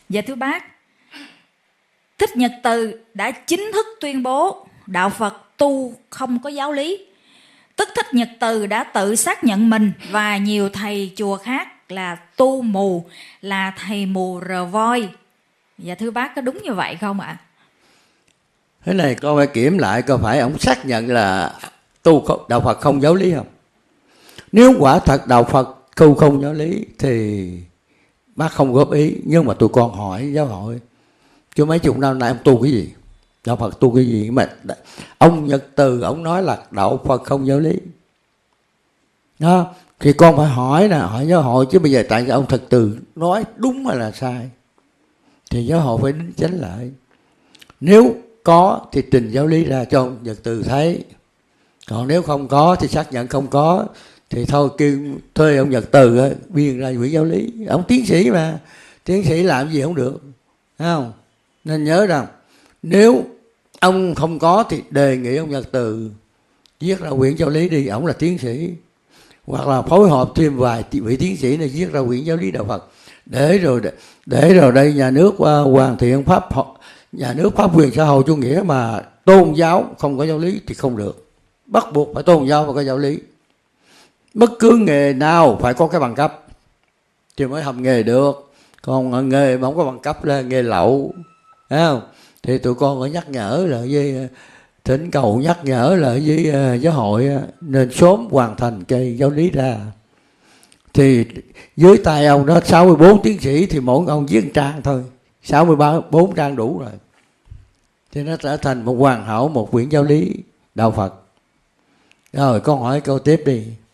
Và thưa bác, Thích Nhật Từ đã chính thức tuyên bố đạo Phật tu không có giáo lý. Tức Thích Nhật Từ đã tự xác nhận mình và nhiều thầy chùa khác là tu mù, là thầy mù rờ voi. Và thưa bác, có đúng như vậy không ạ? Thế này con phải kiểm lại có phải ông xác nhận là tu đạo Phật không giáo lý không? Nếu quả thật đạo Phật tu không giáo lý thì bác không góp ý. Nhưng mà tụi con hỏi giáo hội, chứ mấy chục năm nay ông tu cái gì? Đạo Phật tu cái gì mà ông Nhật Từ ông nói là đạo Phật không giáo lý đó? Thì con phải hỏi nè, hỏi giáo hội chứ bây giờ tại sao ông Thật Từ nói đúng hay là sai thì giáo hội phải đính chánh lại. Nếu có thì trình giáo lý ra cho ông Nhật Từ thấy, còn nếu không có thì xác nhận không có thì thôi kêu thuê ông Nhật Từ biên ra quyển giáo lý. Ông tiến sĩ mà, tiến sĩ làm gì không được, thấy không? Nên nhớ rằng nếu ông không có thì đề nghị ông Nhật Từ viết ra quyển giáo lý đi, ông là tiến sĩ, hoặc là phối hợp thêm vài vị tiến sĩ này viết ra quyển giáo lý đạo Phật để rồi đây nhà nước hoàn thiện pháp, nhà nước pháp quyền xã hội chủ nghĩa mà tôn giáo không có giáo lý thì không được. Bắt buộc phải tôn giáo và có giáo lý. Bất cứ nghề nào phải có cái bằng cấp thì mới học nghề được. Còn nghề mà không có bằng cấp là nghề lậu, thấy không? Thì tụi con phải nhắc nhở là với thỉnh cầu nhắc nhở là với giáo hội nên sớm hoàn thành cái giáo lý ra. Thì dưới tay ông đó 64 tiến sĩ thì mỗi ông viết trang thôi, 64 trang đủ rồi. Thì nó trở thành một hoàn hảo, một quyển giáo lý đạo Phật. Rồi con hỏi câu tiếp đi.